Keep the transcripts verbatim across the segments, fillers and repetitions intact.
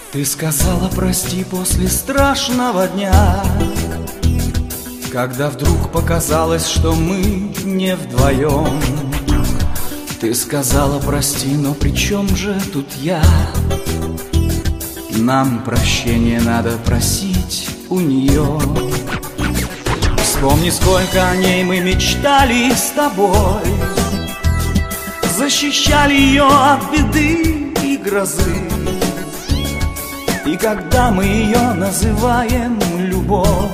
Ты сказала прости после страшного дня, когда вдруг показалось, что мы не вдвоем. Ты сказала прости, но при чем же тут я? Нам прощения надо просить у нее. Вспомни, сколько о ней мы мечтали с тобой, защищали ее от беды и грозы. И когда мы ее называем любовь,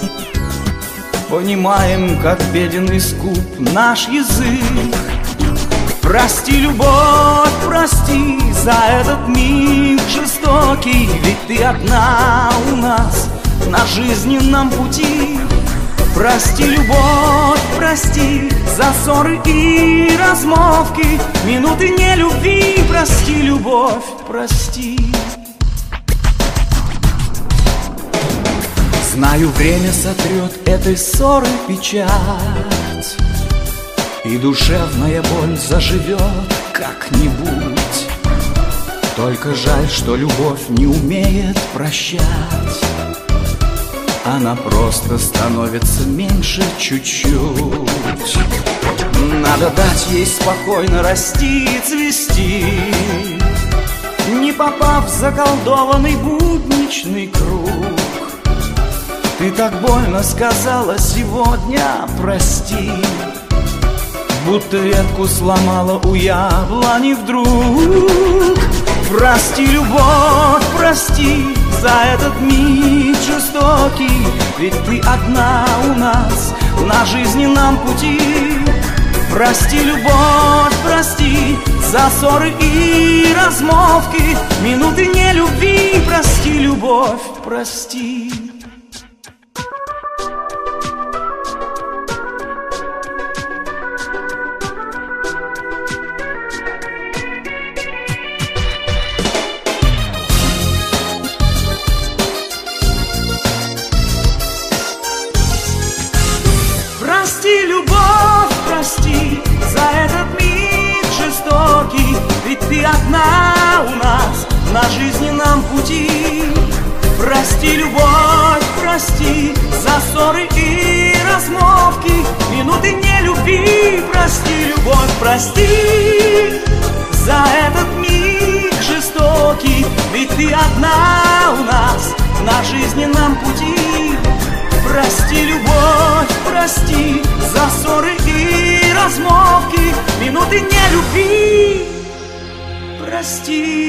понимаем, как беден и скуп наш язык. Прости, любовь, прости за этот миг жестокий, ведь ты одна у нас на жизненном пути. Прости, любовь, прости за ссоры и размолвки, минуты нелюбви. Прости, любовь, прости. Знаю, время сотрет этой ссоры печать, и душевная боль заживет как-нибудь. Только жаль, что любовь не умеет прощать. Она просто становится меньше чуть-чуть. Надо дать ей спокойно расти и цвести, не попав в заколдованный будничный круг. Ты так больно сказала сегодня прости, будто ветку сломала у яблони вдруг. Прости, любовь, прости за этот миг жестокий, ведь ты одна у нас на жизненном пути. Прости, любовь, прости за ссоры и размолвки, минуты нелюбви. Прости, любовь, прости. Прости, любовь, прости за этот миг жестокий, ведь ты одна у нас на жизненном пути. Прости, любовь, прости за ссоры и размолвки, минуты нелюбви. Прости, любовь, прости за этот миг жестокий, ведь ты одна у нас на жизненном пути. Прости, любовь, прости за ссоры и размолвки, минуты нелюбви. Прости.